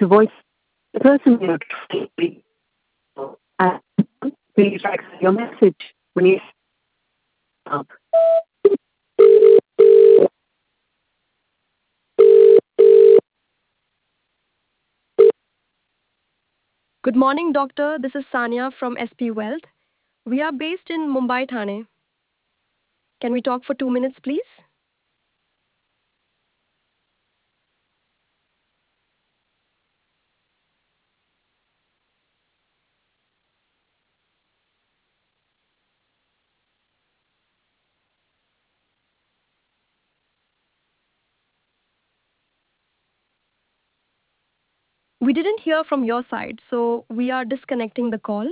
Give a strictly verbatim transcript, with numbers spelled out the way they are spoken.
to voice the person you're trying to reach. And please record your message when you stop. Good morning, doctor. This is Sanya from S P Wealth. We are based in Mumbai, Thane. Can we talk for two minutes, please? We didn't hear from your side, so we are disconnecting the call.